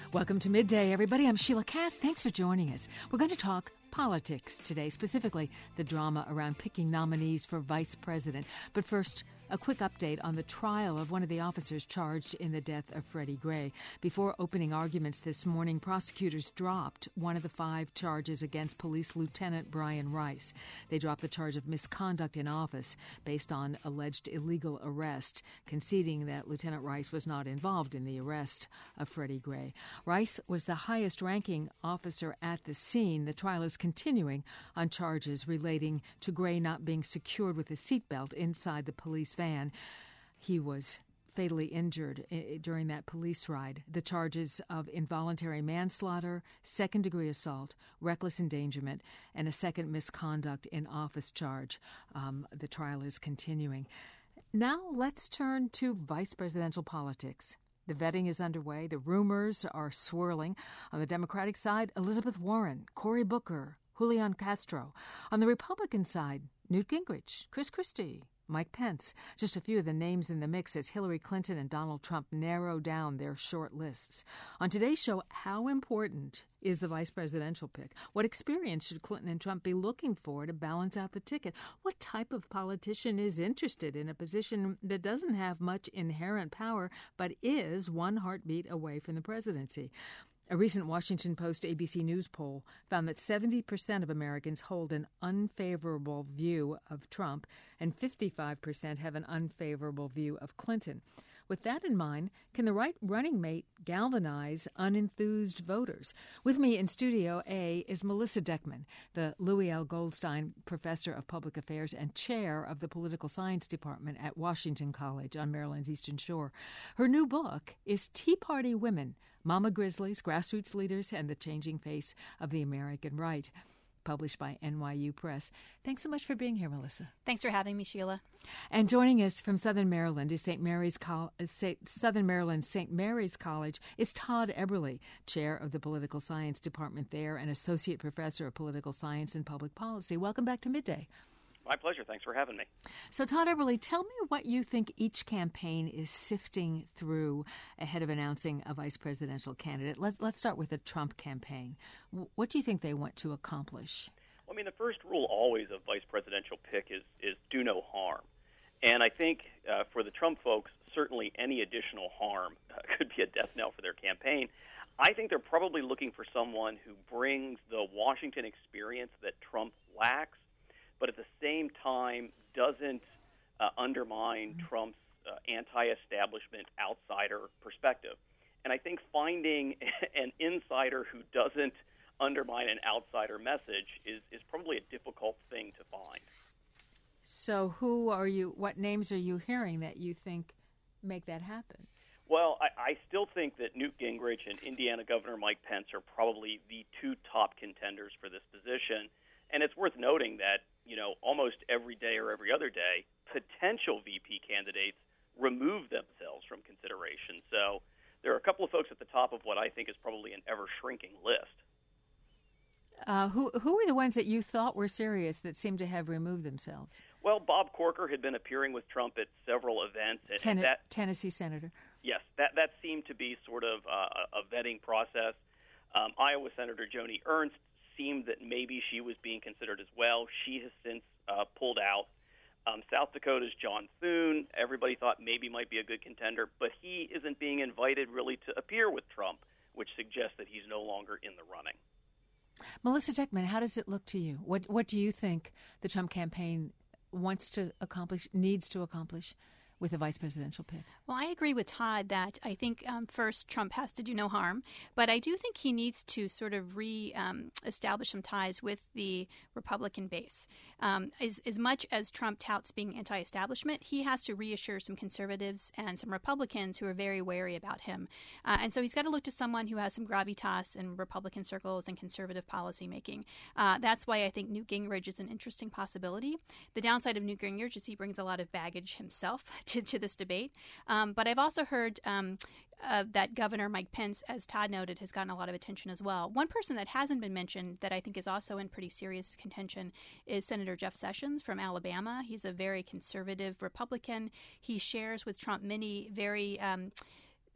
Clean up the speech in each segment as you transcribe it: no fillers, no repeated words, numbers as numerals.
Welcome to Midday, everybody. I'm Sheila Cass. Thanks for joining us. We're going to talk politics today, specifically the drama around picking nominees for vice president. But first, a quick update on the trial of one of the officers charged in the death of Freddie Gray. Before opening arguments this morning, prosecutors dropped one of the 5 charges against Police Lieutenant Brian Rice. They dropped the charge of misconduct in office based on alleged illegal arrest, conceding that Lieutenant Rice was not involved in the arrest of Freddie Gray. Rice was the highest-ranking officer at the scene. The trial is continuing on charges relating to Gray not being secured with a seatbelt inside the police van. He was fatally injured during that police ride. The charges of involuntary manslaughter, second-degree assault, reckless endangerment, and a second misconduct in office charge. The trial is continuing. Now let's turn to vice presidential politics. The vetting is underway. The rumors are swirling. On the Democratic side, Elizabeth Warren, Cory Booker, Julian Castro. On the Republican side, Newt Gingrich, Chris Christie, Mike Pence. Just a few of the names in the mix as Hillary Clinton and Donald Trump narrow down their short lists. On today's show, how important is the vice presidential pick? What experience should Clinton and Trump be looking for to balance out the ticket? What type of politician is interested in a position that doesn't have much inherent power but is one heartbeat away from the presidency? A recent Washington Post ABC News poll found that 70% of Americans hold an unfavorable view of Trump and 55% have an unfavorable view of Clinton. With that in mind, can the right running mate galvanize unenthused voters? With me in Studio A is Melissa Deckman, the Louis L. Goldstein Professor of Public Affairs and Chair of the Political Science Department at Washington College on Maryland's Eastern Shore. Her new book is Tea Party Women, Mama Grizzlies, Grassroots Leaders, and the Changing Face of the American Right, published by NYU Press. Thanks so much for being here, Melissa. Thanks for having me, Sheila. And joining us from Southern Maryland is Southern Maryland St. Mary's College is Todd Eberly, Chair of the Political Science Department there and Associate Professor of Political Science and Public Policy. Welcome back to Midday. My pleasure. Thanks for having me. So, Todd Eberly, tell me what you think each campaign is sifting through ahead of announcing a vice presidential candidate. Let's start with the Trump campaign. What do you think they want to accomplish? Well, I mean, the first rule always of vice presidential pick is do no harm. And I think for the Trump folks, certainly any additional harm could be a death knell for their campaign. I think they're probably looking for someone who brings the Washington experience that Trump lacks, but at the same time doesn't undermine Trump's anti-establishment outsider perspective. And I think finding an insider who doesn't undermine an outsider message is probably a difficult thing to find. So what names are you hearing that you think make that happen? Well, I still think that Newt Gingrich and Indiana Governor Mike Pence are probably the 2 top contenders for this position. And it's worth noting that, almost every day or every other day, potential VP candidates remove themselves from consideration. So there are a couple of folks at the top of what I think is probably an ever-shrinking list. Who were the ones that you thought were serious that seemed to have removed themselves? Well, Bob Corker had been appearing with Trump at several events. Tennessee senator. Yes, that seemed to be sort of a vetting process. Iowa Senator Joni Ernst seemed that maybe she was being considered as well. She has since pulled out. South Dakota's John Thune, everybody thought maybe might be a good contender, but he isn't being invited really to appear with Trump, which suggests that he's no longer in the running. Melissa Deckman, how does it look to you? What do you think the Trump campaign wants to accomplish, needs to accomplish with a vice presidential pick? Well, I agree with Todd that I think first Trump has to do no harm, but I do think he needs to sort of establish some ties with the Republican base. As much as Trump touts being anti-establishment, he has to reassure some conservatives and some Republicans who are very wary about him. And so he's got to look to someone who has some gravitas in Republican circles and conservative policymaking. That's why I think Newt Gingrich is an interesting possibility. The downside of Newt Gingrich is he brings a lot of baggage himself to this debate. But I've also heard that Governor Mike Pence, as Todd noted, has gotten a lot of attention as well. One person that hasn't been mentioned that I think is also in pretty serious contention is Senator Jeff Sessions from Alabama. He's a very conservative Republican. He shares with Trump many very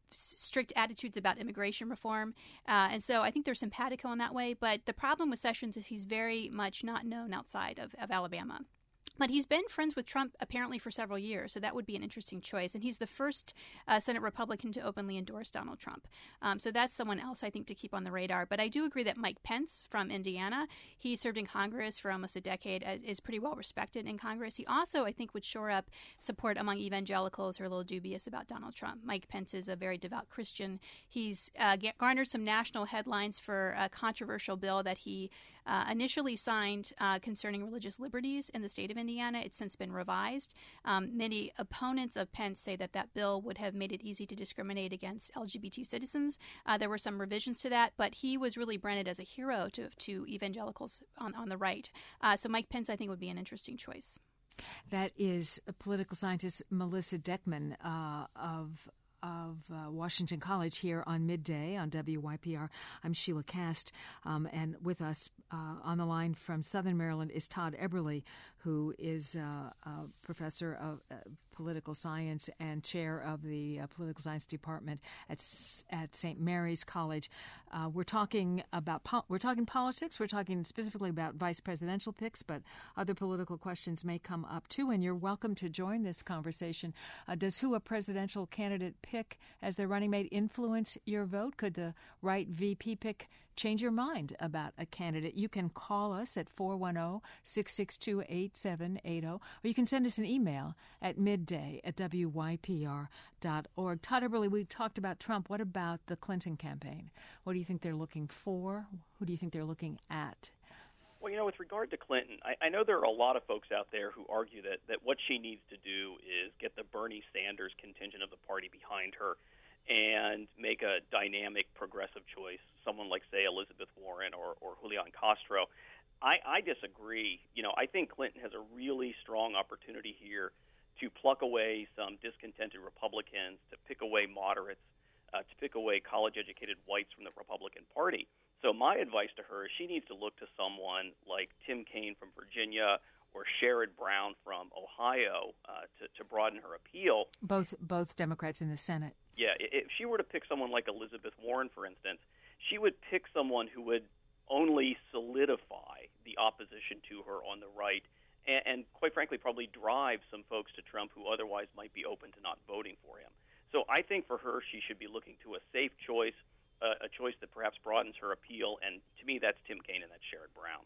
strict attitudes about immigration reform. And so I think they're simpatico in that way. But the problem with Sessions is he's very much not known outside of Alabama. But he's been friends with Trump apparently for several years, so that would be an interesting choice. And he's the first Senate Republican to openly endorse Donald Trump. So that's someone else, I think, to keep on the radar. But I do agree that Mike Pence from Indiana, he served in Congress for almost a decade, is pretty well respected in Congress. He also, I think, would shore up support among evangelicals who are a little dubious about Donald Trump. Mike Pence is a very devout Christian. He's garnered some national headlines for a controversial bill that he initially signed concerning religious liberties in the state of Indiana. It's since been revised. Many opponents of Pence say that that bill would have made it easy to discriminate against LGBT citizens. There were some revisions to that, but he was really branded as a hero to evangelicals on the right. So Mike Pence, I think, would be an interesting choice. That is political scientist Melissa Deckman of Washington College here on Midday on WYPR. I'm Sheila Cast, and with us on the line from Southern Maryland is Todd Eberly, who is a professor of political science and chair of the political science department at St. Mary's College. We're talking politics. We're talking specifically about vice presidential picks, but other political questions may come up too. And you're welcome to join this conversation. Does who a presidential candidate pick as their running mate influence your vote? Could the right VP pick change your mind about a candidate? You can call us at 410-662-8780, or you can send us an email at midday@wypr.org. Todd Eberly, we talked about Trump. What about the Clinton campaign? What do you think they're looking for? Who do you think they're looking at? Well, with regard to Clinton, I know there are a lot of folks out there who argue that what she needs to do is get the Bernie Sanders contingent of the party behind her and make a dynamic progressive choice, someone like, say, Elizabeth Warren or Julian Castro. I disagree. I think Clinton has a really strong opportunity here to pluck away some discontented Republicans, to pick away moderates, to pick away college-educated whites from the Republican Party. So my advice to her is she needs to look to someone like Tim Kaine from Virginia or Sherrod Brown from Ohio to broaden her appeal. Both Democrats in the Senate. Yeah, if she were to pick someone like Elizabeth Warren, for instance, she would pick someone who would only solidify the opposition to her on the right and quite frankly, probably drive some folks to Trump who otherwise might be open to not voting for him. So I think for her, she should be looking to a safe choice, a choice that perhaps broadens her appeal, and to me, that's Tim Kaine and that's Sherrod Brown.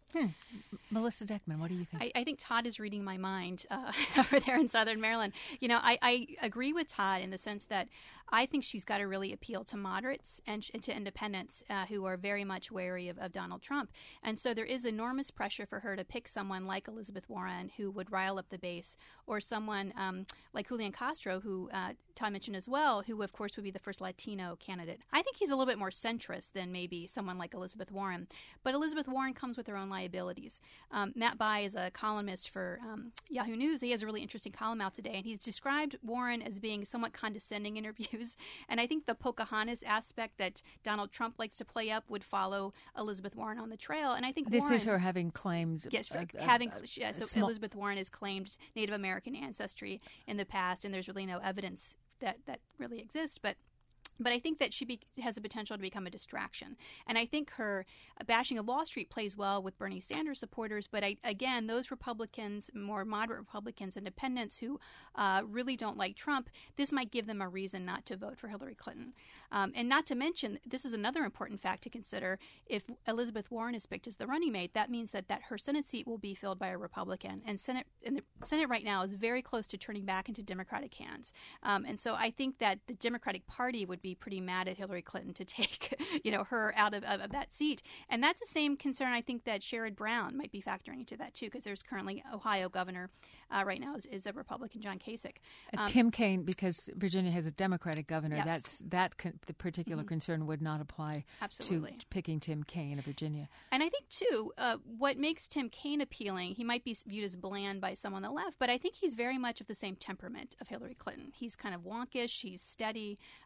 Melissa Deckman, what do you think? I think Todd is reading my mind over there in Southern Maryland. I agree with Todd in the sense that I think she's got to really appeal to moderates and to independents who are very much wary of Donald Trump. And so there is enormous pressure for her to pick someone like Elizabeth Warren who would rile up the base, or someone like Julian Castro, who Todd mentioned as well, who, of course, would be the first Latino candidate. I think he's a little bit more centrist than maybe someone like Elizabeth Warren. But Elizabeth Warren comes with her own liabilities. Matt Bai is a columnist for Yahoo News. He has a really interesting column out today, and he's described Warren as being somewhat condescending interviews. And I think the Pocahontas aspect that Donald Trump likes to play up would follow Elizabeth Warren on the trail. And I think this Warren, is her having claimed. Yes, Elizabeth Warren has claimed Native American ancestry in the past, and there's really no evidence that really exists. But I think that she has the potential to become a distraction. And I think her bashing of Wall Street plays well with Bernie Sanders supporters. But again, those Republicans, more moderate Republicans, independents who really don't like Trump, this might give them a reason not to vote for Hillary Clinton. And not to mention, this is another important fact to consider. If Elizabeth Warren is picked as the running mate, that means that her Senate seat will be filled by a Republican. And the Senate right now is very close to turning back into Democratic hands. And so I think that the Democratic Party would be pretty mad at Hillary Clinton to take, her out of that seat. And that's the same concern I think that Sherrod Brown might be factoring into that too, because there's currently Ohio governor right now is a Republican, John Kasich. Tim Kaine, because Virginia has a Democratic governor, yes. The particular concern would not apply Absolutely. to picking Tim Kaine of Virginia. And I think too, what makes Tim Kaine appealing, he might be viewed as bland by some on the left, but I think he's very much of the same temperament of Hillary Clinton. He's kind of wonkish, he's steady,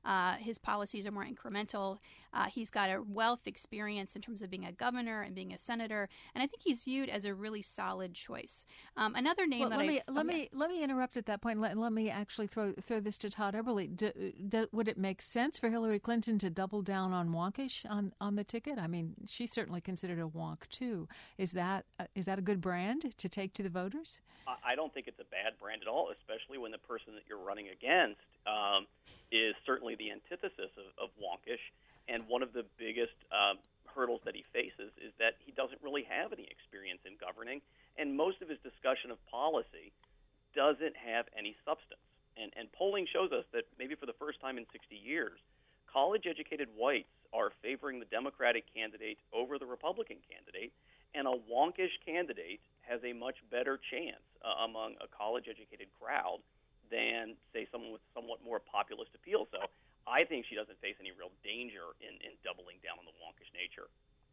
his policies are more incremental. He's got a wealth of experience in terms of being a governor and being a senator, and I think he's viewed as a really solid choice. Another name let me interrupt at that point. Let me actually throw this to Todd Eberle. Would it make sense for Hillary Clinton to double down on wonkish on the ticket? I mean, she's certainly considered a wonk too. Is that a good brand to take to the voters? I don't think it's a bad brand at all, especially when the person that you're running against is certainly the antithesis of wonkish. And one of the biggest hurdles that he faces is that he doesn't really have any experience in governing, and most of his discussion of policy doesn't have any substance. And polling shows us that maybe for the first time in 60 years, college-educated whites are favoring the Democratic candidate over the Republican candidate, and a wonkish candidate has a much better chance among a college-educated crowd than, say, someone with somewhat more populist appeal. So I think she doesn't face any real danger in doubling down on the wonkish nature.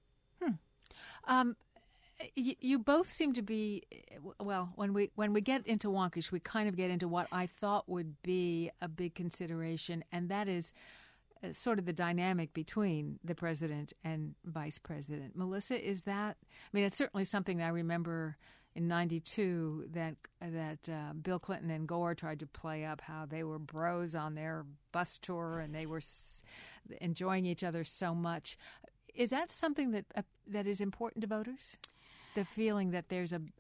You both seem to be, well, when we get into wonkish, we kind of get into what I thought would be a big consideration, and that is sort of the dynamic between the president and vice president. Melissa, is that, I mean, it's certainly something that I remember in 92 that Bill Clinton and Gore tried to play up how they were bros on their bus tour and they were enjoying each other so much. Is that something that is important to voters? The feeling that there's a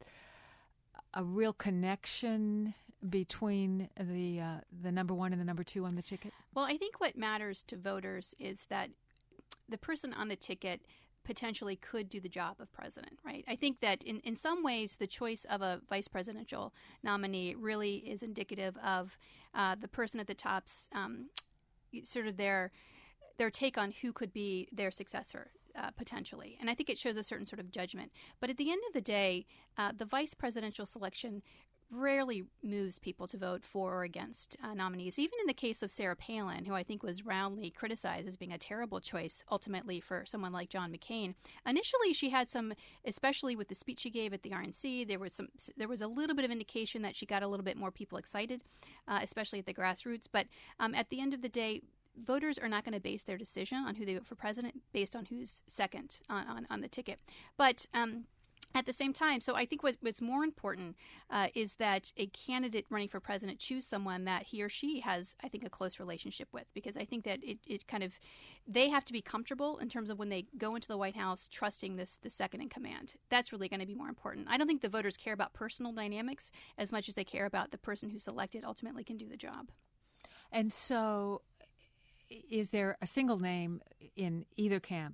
real connection between the number one and the number two on the ticket? Well, I think what matters to voters is that the person on the ticket potentially could do the job of president, right? I think that in some ways the choice of a vice presidential nominee really is indicative of the person at the top's sort of their take on who could be their successor. Potentially. And I think it shows a certain sort of judgment. But at the end of the day, the vice presidential selection rarely moves people to vote for or against nominees. Even in the case of Sarah Palin, who I think was roundly criticized as being a terrible choice ultimately for someone like John McCain. Initially, she had some, especially with the speech she gave at the RNC, there was a little bit of indication that she got a little bit more people excited, especially at the grassroots. But at the end of the day, voters are not going to base their decision on who they vote for president based on who's second on the ticket. But at the same time, so I think what's more important is that a candidate running for president choose someone that he or she has, I think, a close relationship with, because I think that it kind of, they have to be comfortable in terms of when they go into the White House trusting the second in command. That's really going to be more important. I don't think the voters care about personal dynamics as much as they care about the person who's elected ultimately can do the job. And so is there a single name in either camp,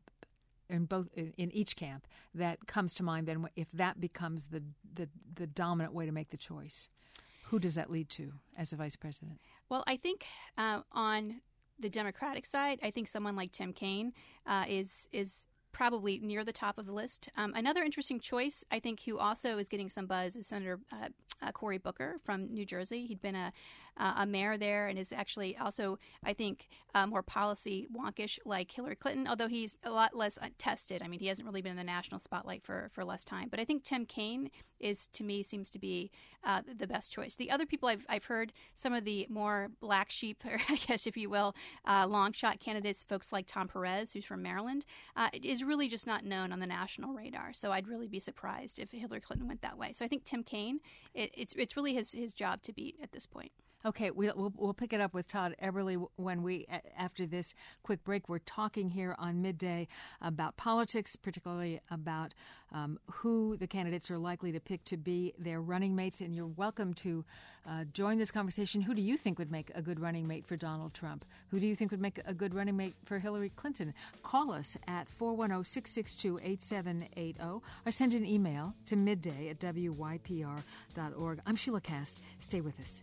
in each camp, that comes to mind? Then, if that becomes the dominant way to make the choice, who does that lead to as a vice president? Well, I think on the Democratic side, I think someone like Tim Kaine is probably near the top of the list. Another interesting choice, I think, who also is getting some buzz is Senator Cory Booker from New Jersey. He'd been a mayor there and is actually also, I think, more policy wonkish like Hillary Clinton, although he's a lot less tested. I mean, he hasn't really been in the national spotlight for less time. But I think Tim Kaine seems to be the best choice. The other people I've heard, some of the more black sheep, or I guess if you will, long shot candidates, folks like Tom Perez, who's from Maryland, is really just not known on the national radar. So I'd really be surprised if Hillary Clinton went that way. So I think Tim Kaine, it's really his job to beat at this point. Okay, we'll pick it up with Todd Eberle when after this quick break. We're talking here on Midday about politics, particularly about who the candidates are likely to pick to be their running mates. And you're welcome to join this conversation. Who do you think would make a good running mate for Donald Trump? Who do you think would make a good running mate for Hillary Clinton? Call us at 410-662-8780 or send an email to midday@wypr.org. I'm Sheila Kast. Stay with us.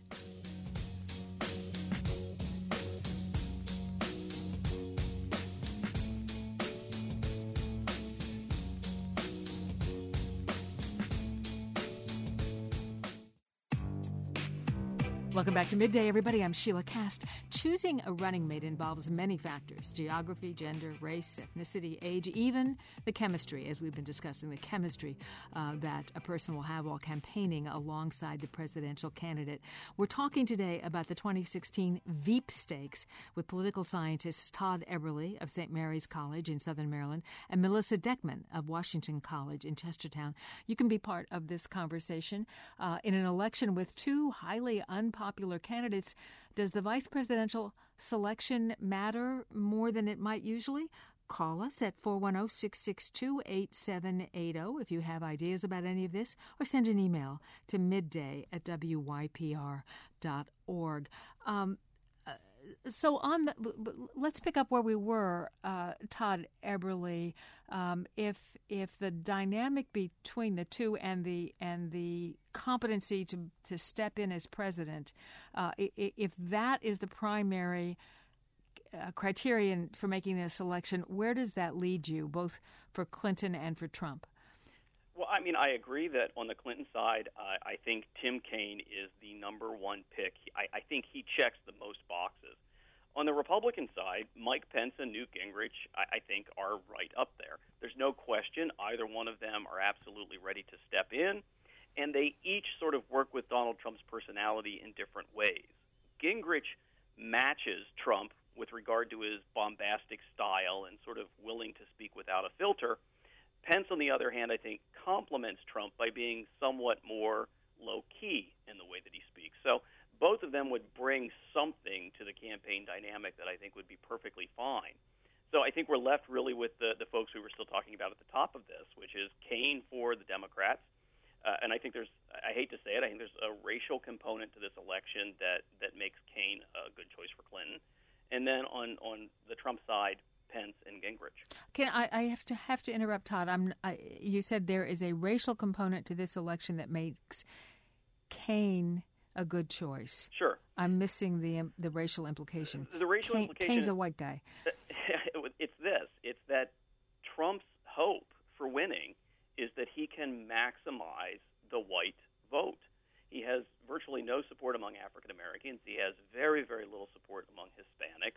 Welcome back to Midday, everybody. I'm Sheila Cast. Choosing a running mate involves many factors: geography, gender, race, ethnicity, age, even the chemistry, as we've been discussing, the chemistry that a person will have while campaigning alongside the presidential candidate. We're talking today about the 2016 Veep Stakes with political scientists Todd Eberly of St. Mary's College in Southern Maryland and Melissa Deckman of Washington College in Chestertown. You can be part of this conversation. In an election with two highly unpopular candidates, does the vice presidential selection matter more than it might usually? Call us at 410-662-8780 if you have ideas about any of this, or send an email to midday@wypr.org. So let's pick up where we were, Todd Eberly. If the dynamic between the two and the competency to step in as president, if that is the primary criterion for making this election, where does that lead you, both for Clinton and for Trump? Well, I mean, I agree that on the Clinton side, I think Tim Kaine is the number one pick. I think he checks the most boxes. On the Republican side, Mike Pence and Newt Gingrich, I think, are right up there. There's no question either one of them are absolutely ready to step in, and they each sort of work with Donald Trump's personality in different ways. Gingrich matches Trump with regard to his bombastic style and sort of willing to speak without a filter. Pence, on the other hand, I think complements Trump by being somewhat more low-key in the way that he speaks. So both of them would bring something to the campaign dynamic that I think would be perfectly fine. So I think we're left really with the folks we were still talking about at the top of this, which is Kaine for the Democrats. And I think I hate to say it, I think there's a racial component to this election that makes Kaine a good choice for Clinton. And then on the Trump side, Pence and Gingrich. I have to interrupt, Todd. You said there is a racial component to this election that makes Kaine a good choice. Sure. I'm missing the racial implication. The racial implication. Kaine's a white guy. It's this. It's that Trump's hope for winning is that he can maximize the white vote. He has virtually no support among African Americans. He has very, very little support among Hispanics.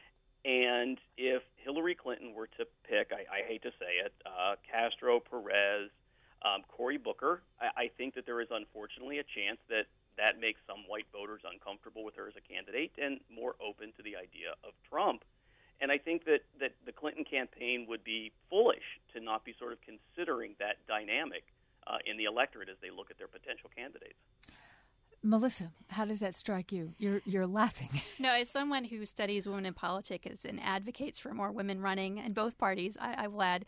And if Hillary Clinton were to pick, I hate to say it, Castro, Perez, Cory Booker, I think that there is unfortunately a chance that makes some white voters uncomfortable with her as a candidate and more open to the idea of Trump. And I think that the Clinton campaign would be foolish to not be sort of considering that dynamic in the electorate as they look at their potential candidates. Melissa, how does that strike you? You're laughing. No, as someone who studies women in politics and advocates for more women running in both parties, I will add,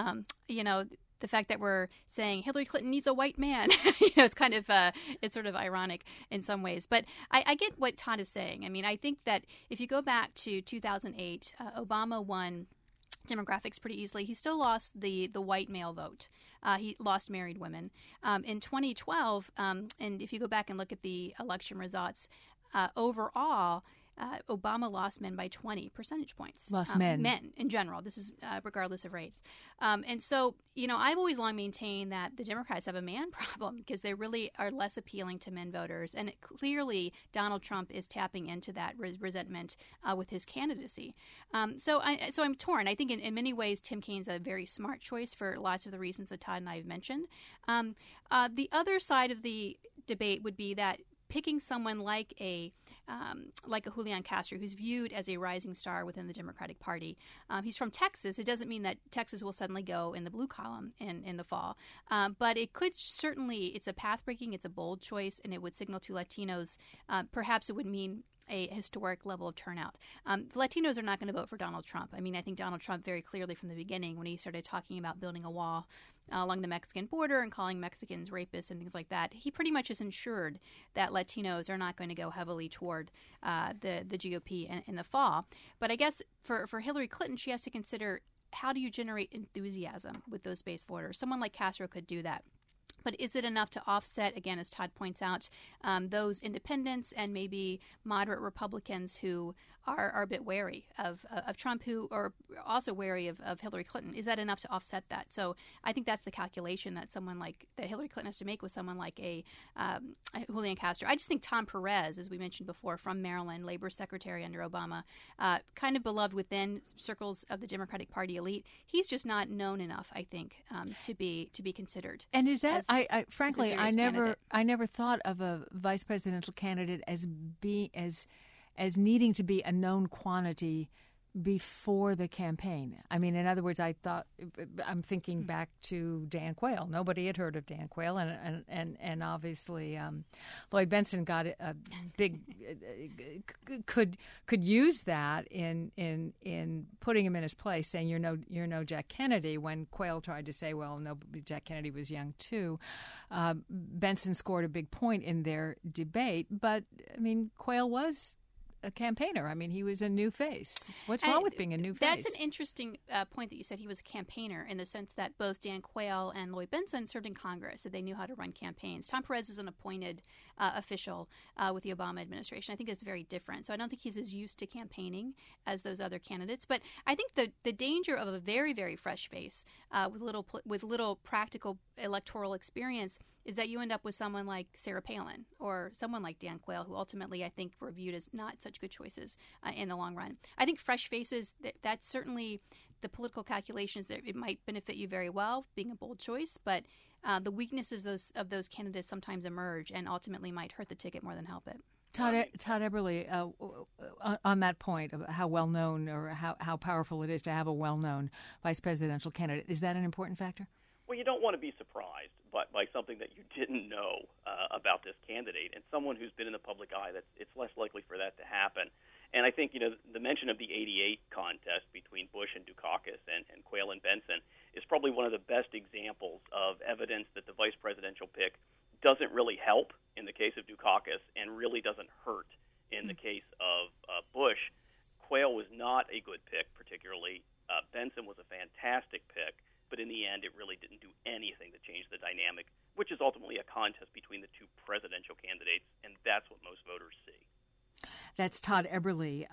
the fact that we're saying Hillary Clinton needs a white man, it's kind of it's sort of ironic in some ways. But I get what Todd is saying. I mean, I think that if you go back to 2008, Obama won demographics pretty easily. He still lost the white male vote. He lost married women. In 2012, and if you go back and look at the election results, overall, Obama lost men by 20 percentage points. Lost men. Men in general. This is regardless of race. And so, I've always long maintained that the Democrats have a man problem because they really are less appealing to men voters. And clearly, Donald Trump is tapping into that resentment with his candidacy. So I'm torn. I think in many ways, Tim Kaine's a very smart choice for lots of the reasons that Todd and I have mentioned. The other side of the debate would be that picking someone like a Julian Castro, who's viewed as a rising star within the Democratic Party. He's from Texas. It doesn't mean that Texas will suddenly go in the blue column in the fall. But it could certainly, it's a path-breaking, it's a bold choice, and it would signal to Latinos, perhaps it would mean a historic level of turnout. Latinos are not going to vote for Donald Trump. I mean, I think Donald Trump very clearly from the beginning, when he started talking about building a wall along the Mexican border and calling Mexicans rapists and things like that, he pretty much has ensured that Latinos are not going to go heavily toward the GOP in the fall. But I guess for Hillary Clinton, she has to consider, how do you generate enthusiasm with those base voters? Someone like Castro could do that. But is it enough to offset, again, as Todd points out, those independents and maybe moderate Republicans who are a bit wary of Trump, who are also wary of Hillary Clinton? Is that enough to offset that? So I think that's the calculation that Hillary Clinton has to make with someone like a Julian Castro. I just think Tom Perez, as we mentioned before, from Maryland, labor secretary under Obama, kind of beloved within circles of the Democratic Party elite. He's just not known enough, I think, to be considered. And is that frankly, I never thought of a vice presidential candidate as being as needing to be a known quantity before the campaign. I mean, in other words, I'm thinking back to Dan Quayle. Nobody had heard of Dan Quayle, and obviously Lloyd Bentsen got a big could use that in putting him in his place, saying you're no Jack Kennedy. When Quayle tried to say, well, no, Jack Kennedy was young too. Bentsen scored a big point in their debate, but I mean, Quayle was a campaigner. I mean, he was a new face. What's wrong with being a new face? That's an interesting point that you said he was a campaigner, in the sense that both Dan Quayle and Lloyd Bentsen served in Congress, that they knew how to run campaigns. Tom Perez is an appointed official with the Obama administration. I think that's very different. So I don't think he's as used to campaigning as those other candidates. But I think the danger of a very, very fresh face with little practical electoral experience is that you end up with someone like Sarah Palin or someone like Dan Quayle, who ultimately I think were viewed as not such good choices in the long run. I think fresh faces, that's certainly the political calculations that it might benefit you very well, being a bold choice, but the weaknesses of those candidates sometimes emerge and ultimately might hurt the ticket more than help it. Todd Eberle, on that point of how well-known or how powerful it is to have a well-known vice presidential candidate, is that an important factor? Well, you don't want to be surprised by something that you didn't know about this candidate, and someone who's been in the public eye, it's less likely for that to happen. And I think, the mention of the '88 contest between Bush and Dukakis and Quayle and Bentsen is probably one of the best examples of evidence that the vice presidential pick doesn't really help in the case of Dukakis and really doesn't hurt in the case of Bush. Quayle was not a good pick, particularly. Bentsen was a fantastic pick. But in the end, it really didn't do anything to change the dynamic, which is ultimately a contest between the two presidential candidates, and that's what most voters see. That's Todd Eberle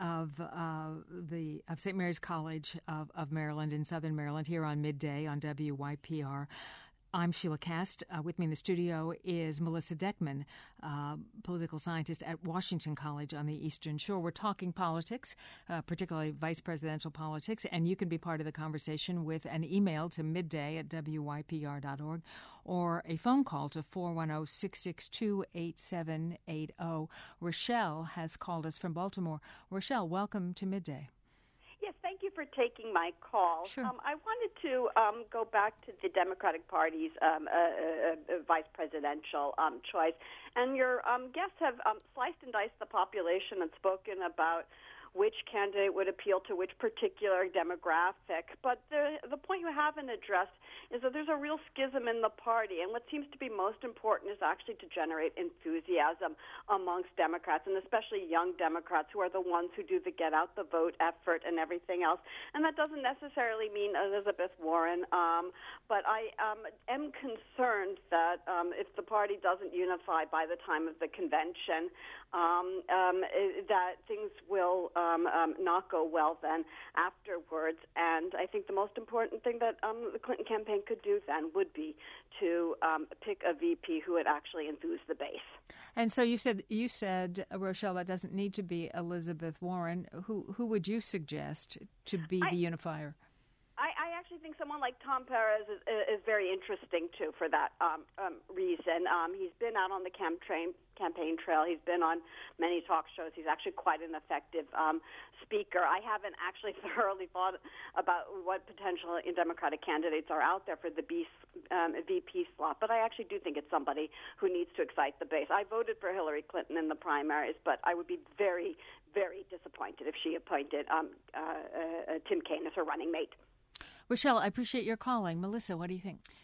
of St. Mary's College of Maryland in Southern Maryland, here on Midday on WYPR. I'm Sheila Kast. With me in the studio is Melissa Deckman, political scientist at Washington College on the Eastern Shore. We're talking politics, particularly vice presidential politics, and you can be part of the conversation with an email to midday@wypr.org or a phone call to 410-662-8780. Rochelle has called us from Baltimore. Rochelle, welcome to Midday. Yes, thank you for taking my call. Sure. I wanted to go back to the Democratic Party's vice presidential choice. And your guests have sliced and diced the population and spoken about which candidate would appeal to which particular demographic. But the point you haven't addressed is that there's a real schism in the party, and what seems to be most important is actually to generate enthusiasm amongst Democrats, and especially young Democrats, who are the ones who do the get-out-the-vote effort and everything else. And that doesn't necessarily mean Elizabeth Warren, but I am concerned that if the party doesn't unify by the time of the convention, that things will not go well then afterwards. And I think the most important thing that the Clinton campaign could do then would be to pick a VP who would actually enthuse the base. And so you said, Rochelle, that doesn't need to be Elizabeth Warren. Who would you suggest to be the unifier? I actually think someone like Tom Perez is very interesting, too, for that reason. He's been out on the campaign trail. He's been on many talk shows. He's actually quite an effective speaker. I haven't actually thoroughly thought about what potential Democratic candidates are out there for the VP slot, but I actually do think it's somebody who needs to excite the base. I voted for Hillary Clinton in the primaries, but I would be very, very disappointed if she appointed Tim Kaine as her running mate. Rochelle, I appreciate your calling. Melissa, what do you think?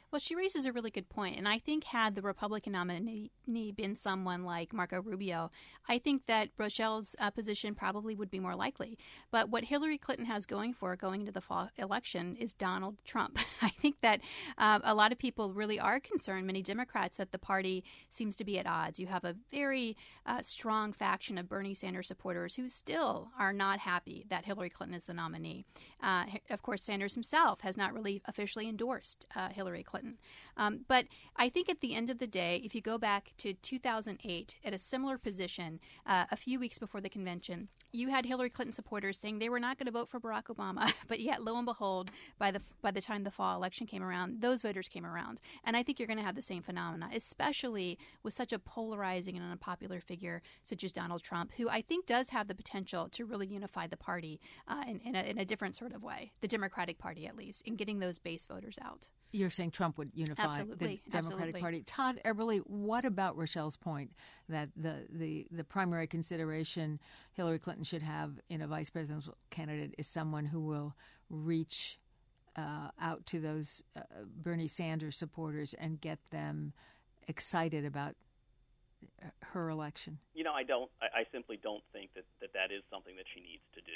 Well, she raises a really good point, and I think had the Republican nominee been someone like Marco Rubio, I think that Rochelle's position probably would be more likely. But what Hillary Clinton has going for her going into the fall election is Donald Trump. I think that a lot of people really are concerned, many Democrats, that the party seems to be at odds. You have a very strong faction of Bernie Sanders supporters who still are not happy that Hillary Clinton is the nominee. Of course, Sanders himself has not really officially endorsed Hillary Clinton. But I think at the end of the day, if you go back to 2008 at a similar position, a few weeks before the convention, you had Hillary Clinton supporters saying they were not going to vote for Barack Obama. But yet, lo and behold, by the time the fall election came around, those voters came around. And I think you're going to have the same phenomena, especially with such a polarizing and unpopular figure such as Donald Trump, who I think does have the potential to really unify the party in a different sort of way, the Democratic Party at least, in getting those base voters out. You're saying Trump would unify the Democratic Party. Todd Eberle, what about Rochelle's point that the primary consideration Hillary Clinton should have in a vice presidential candidate is someone who will reach out to those Bernie Sanders supporters and get them excited about her election? I simply don't think that is something that she needs to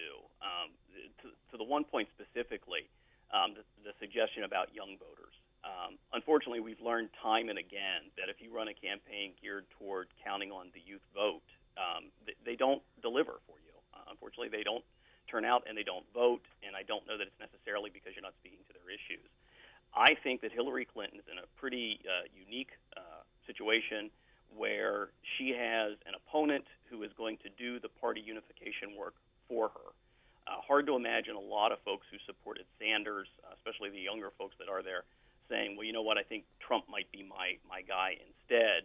do. To the one point specifically, the suggestion about young voters. Unfortunately, we've learned time and again that if you run a campaign geared toward counting on the youth vote, they don't deliver for you. Unfortunately, they don't turn out and they don't vote, and I don't know that it's necessarily because you're not speaking to their issues. I think that Hillary Clinton is in a pretty unique situation where she has an opponent who is going to do the party unification work for her. Hard to imagine a lot of folks who supported Sanders, especially the younger folks that are there, saying, well, you know what, I think Trump might be my guy instead.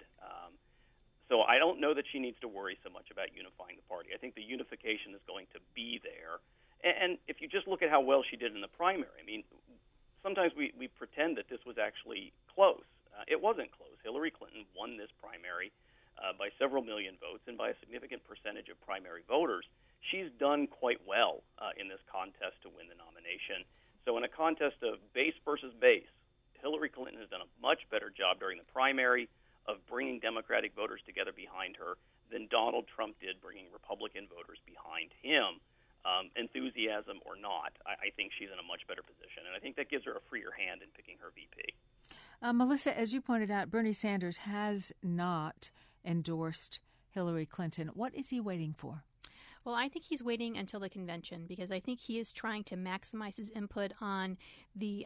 So I don't know that she needs to worry so much about unifying the party. I think the unification is going to be there. And if you just look at how well she did in the primary, I mean, sometimes we pretend that this was actually close. It wasn't close. Hillary Clinton won this primary by several million votes and by a significant percentage of primary voters. She's done quite well in this contest to win the nomination. So in a contest of base versus base, Hillary Clinton has done a much better job during the primary of bringing Democratic voters together behind her than Donald Trump did bringing Republican voters behind him. Enthusiasm or not, I think she's in a much better position, and I think that gives her a freer hand in picking her VP. Melissa, as you pointed out, Bernie Sanders has not endorsed Hillary Clinton. What is he waiting for? Well, I think he's waiting until the convention because I think he is trying to maximize his input on the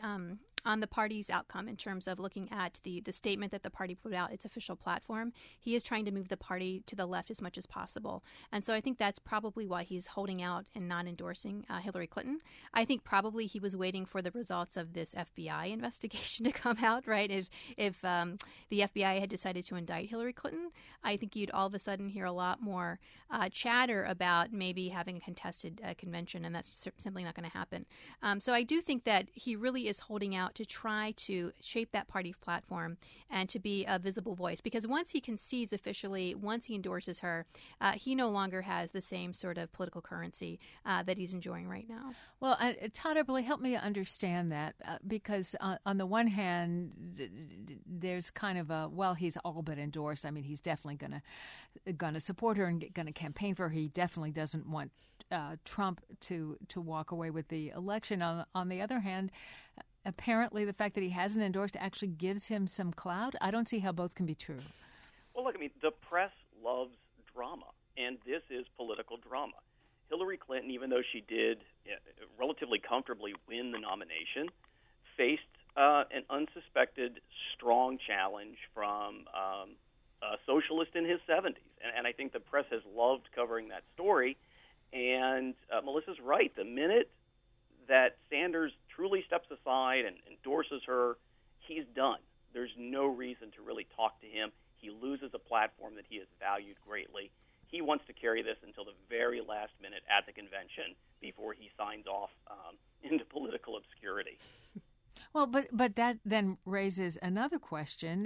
party's outcome in terms of looking at the statement that the party put out, its official platform. He is trying to move the party to the left as much as possible. And so I think that's probably why he's holding out and not endorsing Hillary Clinton. I think probably he was waiting for the results of this FBI investigation to come out, right? If the FBI had decided to indict Hillary Clinton, I think you'd all of a sudden hear a lot more chatter about maybe having a contested convention, and that's simply not going to happen. So I do think that he really is holding out to try to shape that party platform and to be a visible voice. Because once he concedes officially, once he endorses her, he no longer has the same sort of political currency that he's enjoying right now. Well, Todd Eberle, help me understand that because on the one hand, there's kind of a, well, he's all but endorsed. I mean, he's definitely going to support her and going to campaign for her. He definitely doesn't want Trump to walk away with the election. On the other hand, apparently the fact that he hasn't endorsed actually gives him some clout. I don't see how both can be true. Well, look, I mean, the press loves drama, and this is political drama. Hillary Clinton, even though she did relatively comfortably win the nomination, faced an unsuspected strong challenge from a socialist in his 70s. And I think the press has loved covering that story. And Melissa's right. The minute that Sanders truly steps aside and endorses her, he's done. There's no reason to really talk to him. He loses a platform that he has valued greatly. He wants to carry this until the very last minute at the convention before he signs off into political obscurity. Well, but that then raises another question.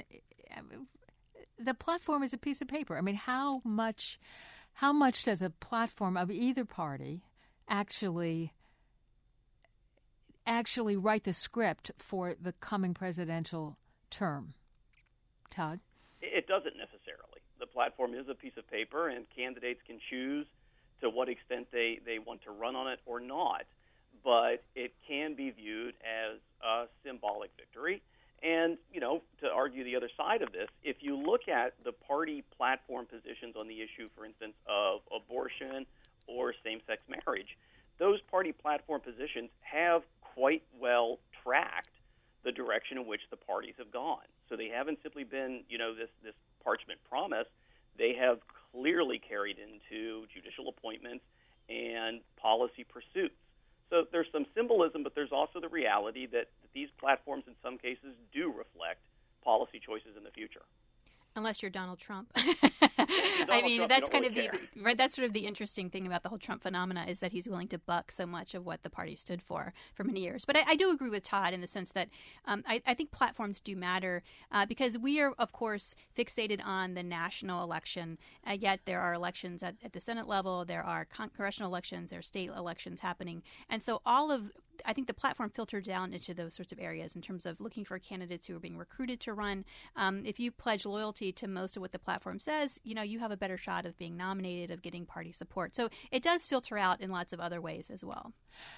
The platform is a piece of paper. I mean, how much does a platform of either party actually write the script for the coming presidential term. Todd? It doesn't necessarily. The platform is a piece of paper, and candidates can choose to what extent they want to run on it or not. But it can be viewed as a symbolic victory. And, to argue the other side of this, if you look at the party platform positions on the issue, for instance, of abortion or same-sex marriage, those party platform positions have quite well tracked the direction in which the parties have gone. So they haven't simply been, this parchment promise. They have clearly carried into judicial appointments and policy pursuits. So there's some symbolism, but there's also the reality that these platforms in some cases do reflect policy choices in the future. Unless you're Donald Trump. Trump, that's kind of that's sort of the interesting thing about the whole Trump phenomena is that he's willing to buck so much of what the party stood for many years. But I do agree with Todd in the sense that I think platforms do matter because we are, of course, fixated on the national election. Yet there are elections at the Senate level, there are congressional elections, there are state elections happening. And so I think the platform filters down into those sorts of areas in terms of looking for candidates who are being recruited to run. If you pledge loyalty to most of what the platform says, you have a better shot of being nominated, of getting party support. So it does filter out in lots of other ways as well.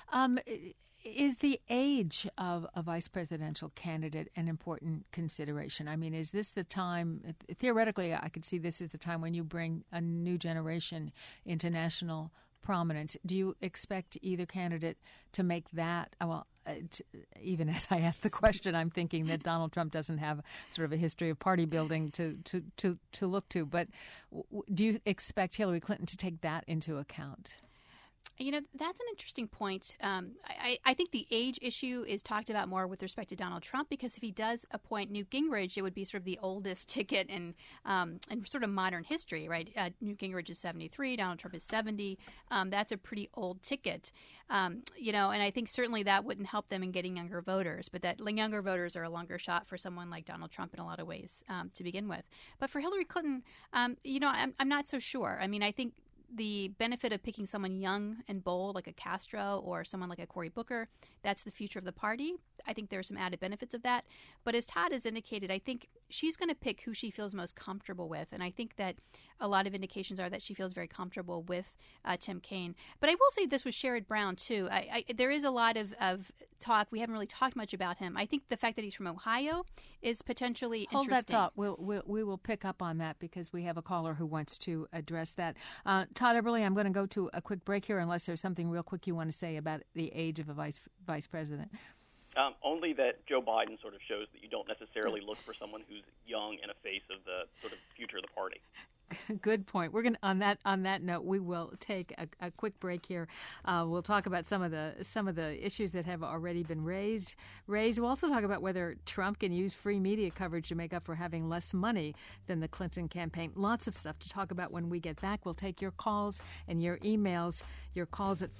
Is the age of a vice presidential candidate an important consideration? I mean, is this the time, theoretically, I could see this is the time when you bring a new generation into national prominence. Do you expect either candidate to make that? Even as I ask the question, I'm thinking that Donald Trump doesn't have sort of a history of party building to look to. But do you expect Hillary Clinton to take that into account? That's an interesting point. I think the age issue is talked about more with respect to Donald Trump because if he does appoint Newt Gingrich, it would be sort of the oldest ticket in sort of modern history, right? Newt Gingrich is 73, Donald Trump is 70. That's a pretty old ticket, and I think certainly that wouldn't help them in getting younger voters, but that younger voters are a longer shot for someone like Donald Trump in a lot of ways to begin with. But for Hillary Clinton, I'm not so sure. I mean, I think the benefit of picking someone young and bold like a Castro or someone like a Cory Booker, that's the future of the party. I think there are some added benefits of that. But as Todd has indicated, I think she's going to pick who she feels most comfortable with. And I think that a lot of indications are that she feels very comfortable with Tim Kaine. But I will say this with Sherrod Brown, too. There is a lot of talk. We haven't really talked much about him. I think the fact that he's from Ohio is potentially interesting. Hold that thought. We will pick up on that because we have a caller who wants to address that. Todd Eberle, I'm going to go to a quick break here unless there's something real quick you want to say about the age of a vice president. Only that Joe Biden sort of shows that you don't necessarily look for someone who's young and a face of the sort of future of the party. Good point. We're going on that note, we will take a quick break here. We'll talk about some of the issues that have already been raised. We'll also talk about whether Trump can use free media coverage to make up for having less money than the Clinton campaign. Lots of stuff to talk about when we get back. We'll take your calls and your emails. Your calls at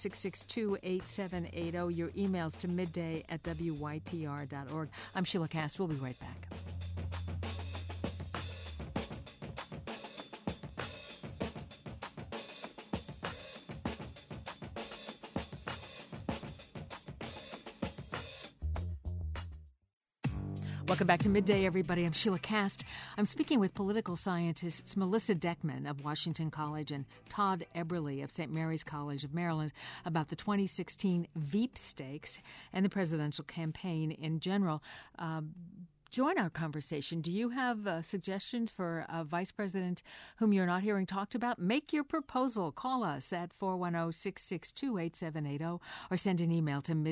410-662-8780. Your emails to midday@wypr.org. I'm Sheila Kast. We'll be right back. Welcome back to Midday, everybody. I'm Sheila Kast. I'm speaking with political scientists Melissa Deckman of Washington College and Todd Eberle of St. Mary's College of Maryland about the 2016 Veep stakes and the presidential campaign in general. Join our conversation. Do you have suggestions for a vice president whom you're not hearing talked about? Make your proposal. Call us at 410-662-8780 or send an email to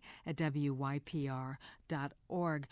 midday@wypr.org.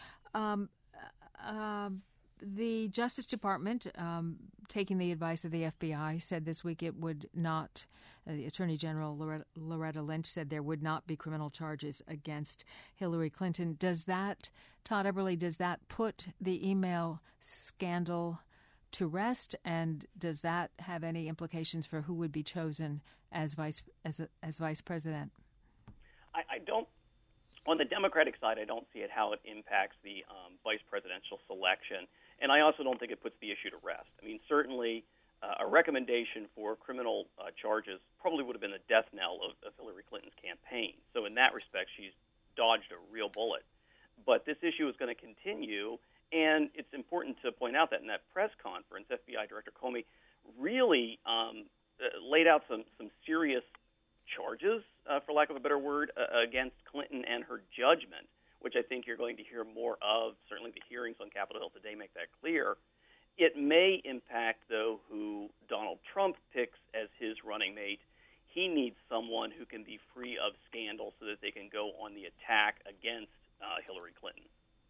The Justice Department, taking the advice of the FBI, said this week it would not, the Attorney General Loretta Lynch said there would not be criminal charges against Hillary Clinton. Does that, Todd Eberle, does that put the email scandal to rest? And does that have any implications for who would be chosen as vice president? I don't. On the Democratic side, I don't see how it impacts the vice presidential selection. And I also don't think it puts the issue to rest. I mean, certainly a recommendation for criminal charges probably would have been the death knell of Hillary Clinton's campaign. So in that respect, she's dodged a real bullet. but this issue is going to continue. And it's important to point out that in that press conference, FBI Director Comey really laid out some serious charges, for lack of a better word, against Clinton and her judgment, which I think you're going to hear more of. Certainly the hearings on Capitol Hill today make that clear. It may impact, though, who Donald Trump picks as his running mate. He needs someone who can be free of scandal so that they can go on the attack against Hillary Clinton.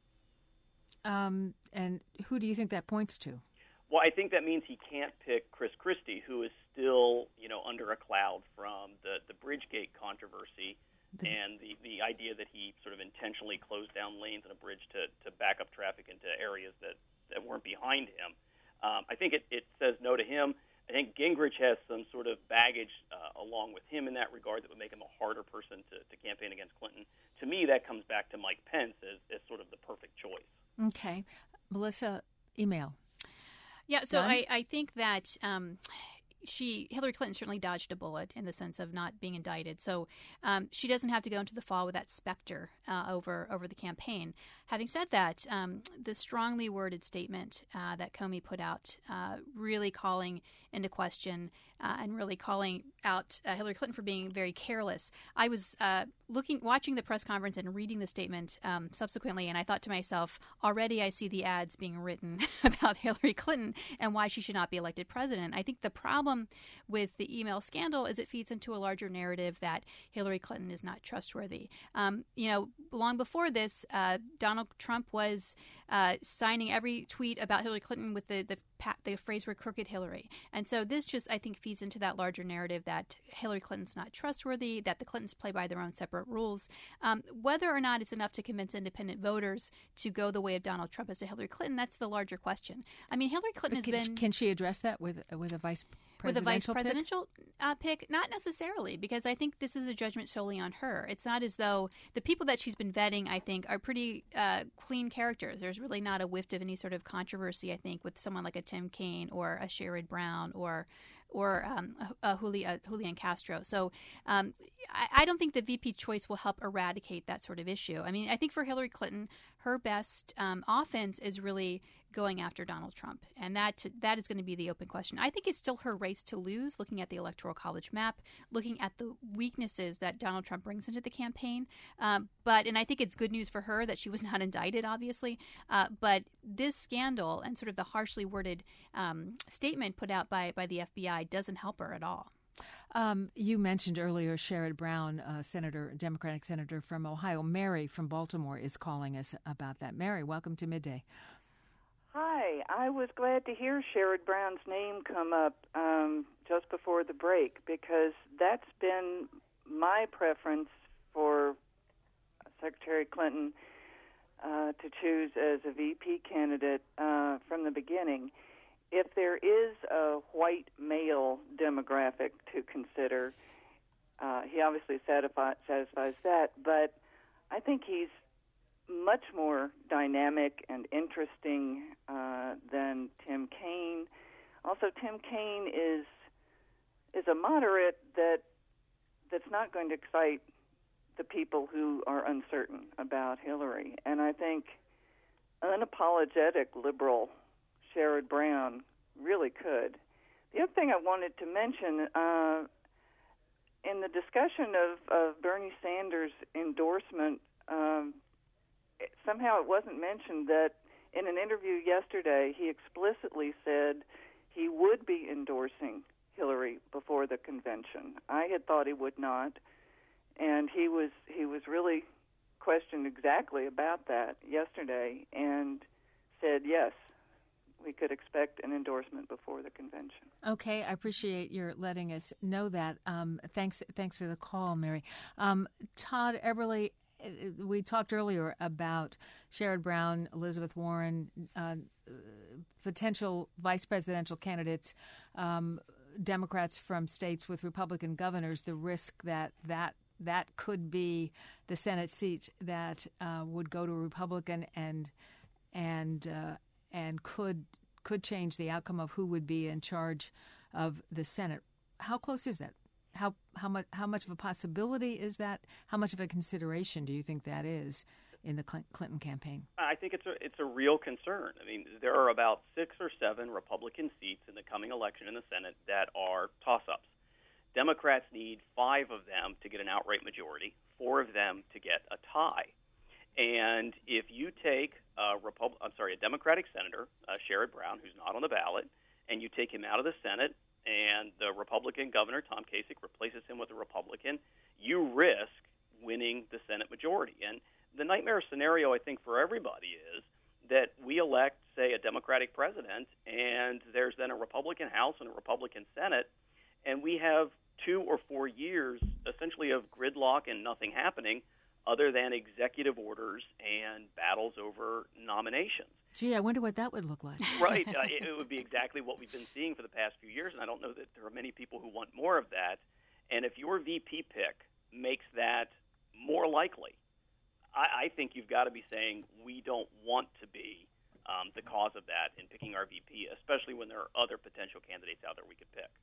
And who do you think that points to? Well, I think that means he can't pick Chris Christie, who is still, under a cloud from the Bridgegate controversy and the idea that he sort of intentionally closed down lanes in a bridge to back up traffic into areas that weren't behind him. I think it says no to him. I think Gingrich has some sort of baggage along with him in that regard that would make him a harder person to campaign against Clinton. To me, that comes back to Mike Pence as sort of the perfect choice. Okay. Melissa, email. Yeah, so I think that Hillary Clinton certainly dodged a bullet in the sense of not being indicted. So she doesn't have to go into the fall with that specter over the campaign. Having said that, the strongly worded statement that Comey put out, really calling into question and really calling out Hillary Clinton for being very careless. I was watching the press conference and reading the statement subsequently, and I thought to myself, already I see the ads being written about Hillary Clinton and why she should not be elected president. I think the problem with the email scandal is it feeds into a larger narrative that Hillary Clinton is not trustworthy. Long before this, Donald Trump was signing every tweet about Hillary Clinton with the phrase "we're crooked Hillary," and so this just, I think, feeds into that larger narrative that Hillary Clinton's not trustworthy, that the Clintons play by their own separate rules. Whether or not it's enough to convince independent voters to go the way of Donald Trump as to Hillary Clinton, that's the larger question. I mean, Hillary Clinton Can she address that with a vice presidential pick? Not necessarily, because I think this is a judgment solely on her. It's not as though the people that she's been vetting, I think, are pretty clean characters. There's really not a whiff of any sort of controversy, I think, with someone like a Tim Kaine or a Sherrod Brown or Julian Castro. So I don't think the VP choice will help eradicate that sort of issue. I mean, I think for Hillary Clinton, her best offense is really going after Donald Trump, and that is going to be the open question. I think it's still her race to lose, looking at the Electoral College map, looking at the weaknesses that Donald Trump brings into the campaign. And I think it's good news for her that she was not indicted, obviously. But this scandal and sort of the harshly worded statement put out by the FBI doesn't help her at all. You mentioned earlier Sherrod Brown, Democratic senator from Ohio. Mary from Baltimore is calling us about that. Mary, welcome to Midday. Hi. I was glad to hear Sherrod Brown's name come up just before the break, because that's been my preference for Secretary Clinton to choose as a VP candidate from the beginning. If there is a white male demographic to consider, he obviously satisfies that, but I think he's much more dynamic and interesting than Tim Kaine. Also, Tim Kaine is a moderate that's not going to excite the people who are uncertain about Hillary. And I think unapologetic liberal Sherrod Brown really could. The other thing I wanted to mention, in the discussion of Bernie Sanders' endorsement, somehow it wasn't mentioned that in an interview yesterday he explicitly said he would be endorsing Hillary before the convention. I had thought he would not, and he was really questioned exactly about that yesterday and said yes, we could expect an endorsement before the convention. Okay, I appreciate your letting us know that. Thanks for the call, Mary. Todd Eberle, we talked earlier about Sherrod Brown, Elizabeth Warren, potential vice presidential candidates, Democrats from states with Republican governors, the risk that could be the Senate seat that would go to a Republican and could change the outcome of who would be in charge of the Senate. How close is that? How much of a possibility is that? How much of a consideration do you think that is? in the Clinton campaign? I think it's a real concern. I mean, there are about 6 or 7 Republican seats in the coming election in the Senate that are toss-ups. Democrats need 5 of them to get an outright majority, 4 of them to get a tie. And if you take a Democratic senator, Sherrod Brown, who's not on the ballot, and you take him out of the Senate, and the Republican governor, Tom Kasich, replaces him with a Republican, you risk winning the Senate majority. And the nightmare scenario, I think, for everybody is that we elect, say, a Democratic president, and there's then a Republican House and a Republican Senate, and we have 2 or 4 years essentially of gridlock and nothing happening other than executive orders and battles over nominations. Gee, I wonder what that would look like. Right. It would be exactly what we've been seeing for the past few years, and I don't know that there are many people who want more of that. And if your VP pick makes that more likely, I think you've got to be saying we don't want to be the cause of that in picking our VP, especially when there are other potential candidates out there we could pick.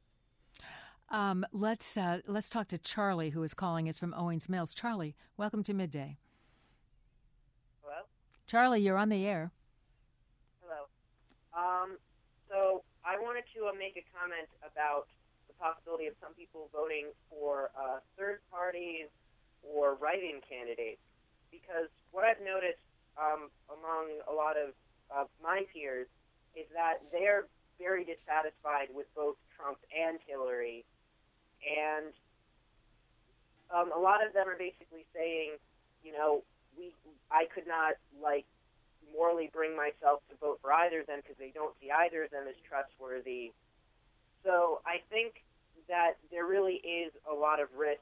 Let's talk to Charlie, who is calling us from Owings Mills. Charlie, welcome to Midday. Hello? Charlie, you're on the air. Hello. So I wanted to make a comment about the possibility of some people voting for third parties or write-in candidates, because what I've noticed among a lot of my peers is that they're very dissatisfied with both Trump and Hillary, and a lot of them are basically saying, I could not morally bring myself to vote for either of them because they don't see either of them as trustworthy. So I think that there really is a lot of risk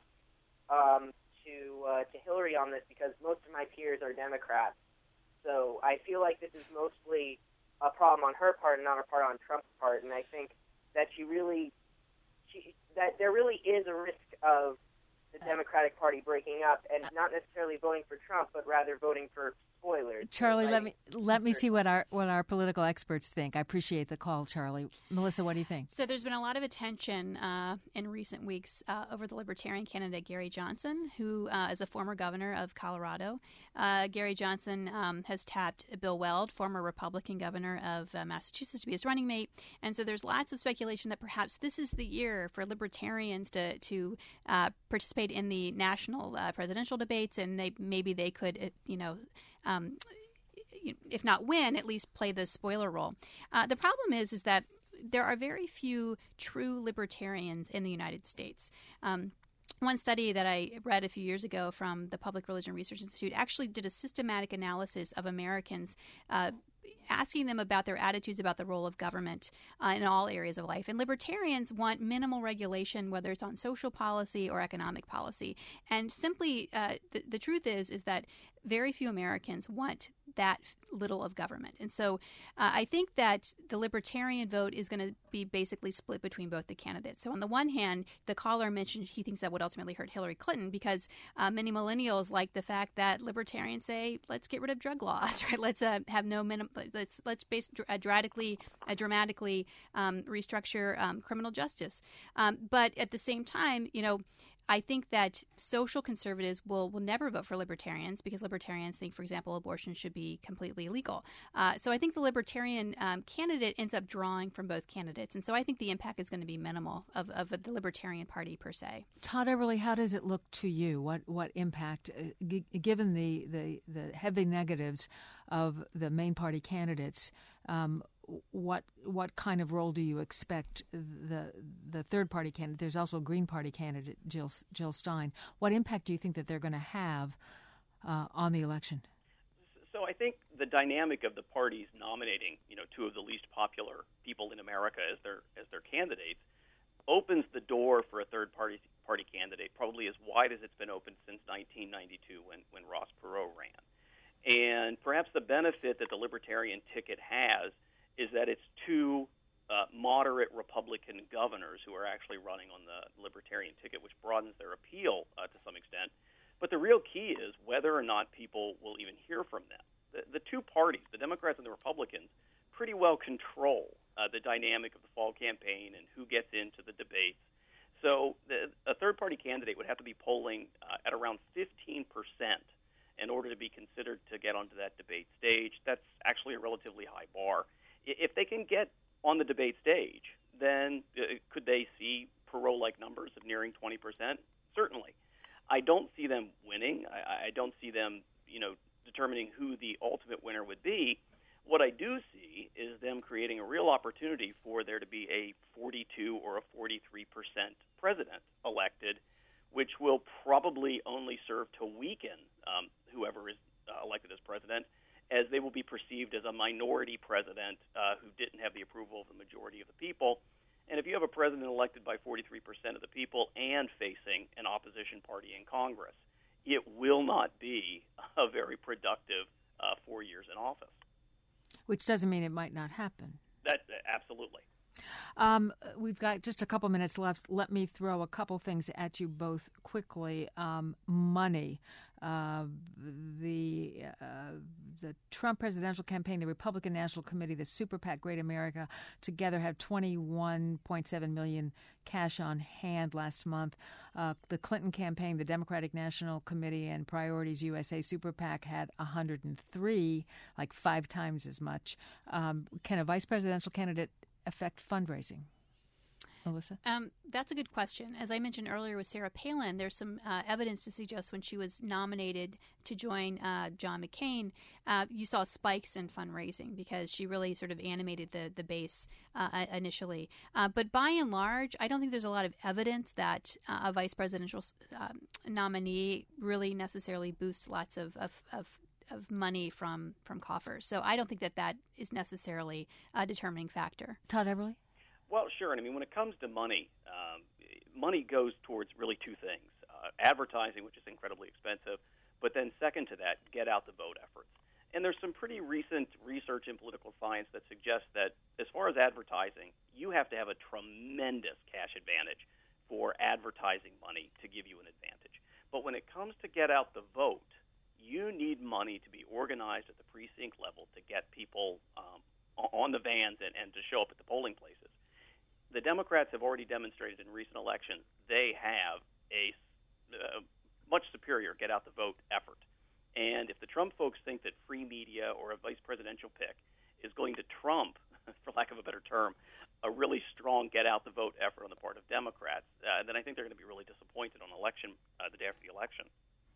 to Hillary on this, because most of my peers are Democrats. So I feel like this is mostly a problem on her part and not a part on Trump's part, and I think that that there really is a risk of the Democratic Party breaking up and not necessarily voting for Trump, but rather voting for spoilers. Charlie, let me see what our political experts think. I appreciate the call, Charlie. Melissa, what do you think? So there's been a lot of attention in recent weeks over the Libertarian candidate Gary Johnson, who is a former governor of Colorado. Gary Johnson has tapped Bill Weld, former Republican governor of Massachusetts, to be his running mate. And so there's lots of speculation that perhaps this is the year for Libertarians to participate in the national presidential debates, and maybe they could, if not win, at least play the spoiler role. The problem is that there are very few true libertarians in the United States. One study that I read a few years ago from the Public Religion Research Institute actually did a systematic analysis of Americans, asking them about their attitudes about the role of government in all areas of life. And libertarians want minimal regulation, whether it's on social policy or economic policy. And simply, the truth is that very few Americans want that little of government. And so I think that the libertarian vote is going to be basically split between both the candidates. So on the one hand, the caller mentioned he thinks that would ultimately hurt Hillary Clinton, because many millennials like the fact that libertarians say, let's get rid of drug laws, right? Let's have no minimum. Let's dramatically restructure criminal justice. But at the same time, I think that social conservatives will never vote for libertarians, because libertarians think, for example, abortion should be completely illegal. So I think the libertarian candidate ends up drawing from both candidates. And so I think the impact is going to be minimal of the Libertarian Party per se. Todd Eberle, how does it look to you? What impact, given the heavy negatives of the main party candidates, what kind of role do you expect the third party candidate? There's also a Green Party candidate, Jill Stein. What impact do you think that they're going to have on the election? So I think the dynamic of the parties nominating, 2 of the least popular people in America as their candidates opens the door for a third party candidate probably as wide as it's been open since 1992 when Ross Perot ran. And perhaps the benefit that the Libertarian ticket has is that it's 2 moderate Republican governors who are actually running on the Libertarian ticket, which broadens their appeal to some extent. But the real key is whether or not people will even hear from them. The 2 parties, the Democrats and the Republicans, pretty well control the dynamic of the fall campaign and who gets into the debates. So a third-party candidate would have to be polling at around 15% in order to be considered to get onto that debate stage. That's actually a relatively high bar. If they can get on the debate stage, then could they see Perot-like numbers of nearing 20%? Certainly. I don't see them winning. I don't see them, determining who the ultimate winner would be. What I do see is them creating a real opportunity for there to be a 42 or a 43% president elected, which will probably only serve to weaken whoever is elected as president, as they will be perceived as a minority president who didn't have the approval of the majority of the people. And if you have a president elected by 43% of the people and facing an opposition party in Congress, it will not be a very productive 4 years in office. Which doesn't mean it might not happen. That absolutely. We've got just a couple minutes left. Let me throw a couple things at you both quickly. Money. The Trump presidential campaign, the Republican National Committee, the Super PAC Great America together have $21.7 million cash on hand last month. The Clinton campaign, the Democratic National Committee, and Priorities USA Super PAC had 103, like 5 times as much. Can a vice presidential candidate affect fundraising? Melissa? That's a good question. As I mentioned earlier with Sarah Palin, there's some evidence to suggest when she was nominated to join John McCain, you saw spikes in fundraising because she really sort of animated the base initially. But by and large, I don't think there's a lot of evidence that a vice presidential nominee really necessarily boosts lots of money from coffers. So I don't think that is necessarily a determining factor. Todd Eberle? Well, sure. And I mean, when it comes to money, money goes towards really 2 things. Advertising, which is incredibly expensive, but then second to that, get out the vote efforts. And there's some pretty recent research in political science that suggests that as far as advertising, you have to have a tremendous cash advantage for advertising money to give you an advantage. But when it comes to get out the vote, you need money to be organized at the precinct level to get people on the vans and to show up at the polling places. The Democrats have already demonstrated in recent elections they have a much superior get-out-the-vote effort. And if the Trump folks think that free media or a vice presidential pick is going to trump, for lack of a better term, a really strong get-out-the-vote effort on the part of Democrats, then I think they're going to be really disappointed on election the day after the election.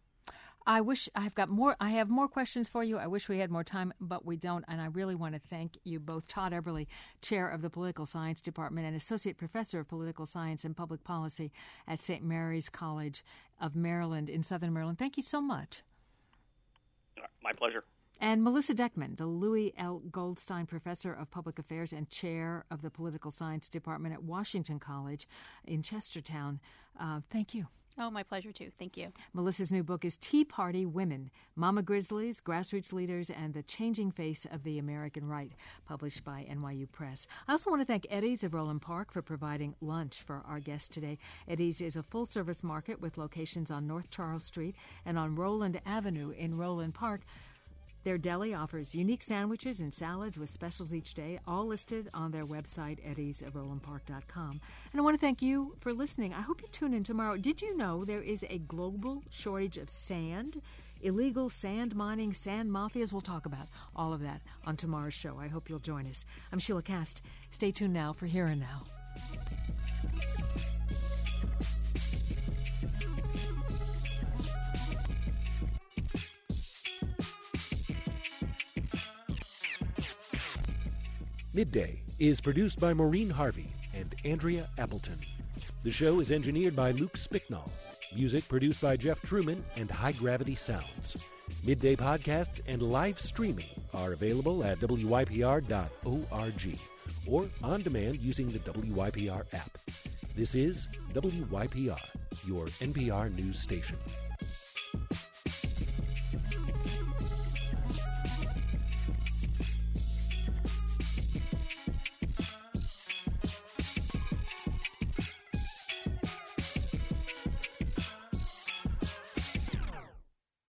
I have more questions for you. I wish we had more time, but we don't. And I really want to thank you both. Todd Eberle, Chair of the Political Science Department and Associate Professor of Political Science and Public Policy at St. Mary's College of Maryland in Southern Maryland. Thank you so much. My pleasure. And Melissa Deckman, the Louis L. Goldstein Professor of Public Affairs and Chair of the Political Science Department at Washington College in Chestertown. Thank you. Oh, my pleasure, too. Thank you. Melissa's new book is Tea Party Women, Mama Grizzlies, Grassroots Leaders, and the Changing Face of the American Right, published by NYU Press. I also want to thank Eddie's of Roland Park for providing lunch for our guest today. Eddie's is a full-service market with locations on North Charles Street and on Roland Avenue in Roland Park. Their deli offers unique sandwiches and salads with specials each day, all listed on their website, eddiesofrolandpark.com. And I want to thank you for listening. I hope you tune in tomorrow. Did you know there is a global shortage of sand? Illegal sand mining, sand mafias? We'll talk about all of that on tomorrow's show. I hope you'll join us. I'm Sheila Kast. Stay tuned now for Here and Now. Midday is produced by Maureen Harvey and Andrea Appleton. The show is engineered by Luke Spicknall. Music produced by Jeff Truman and High Gravity Sounds. Midday podcasts and live streaming are available at WYPR.org or on demand using the WYPR app. This is WYPR, your NPR news station.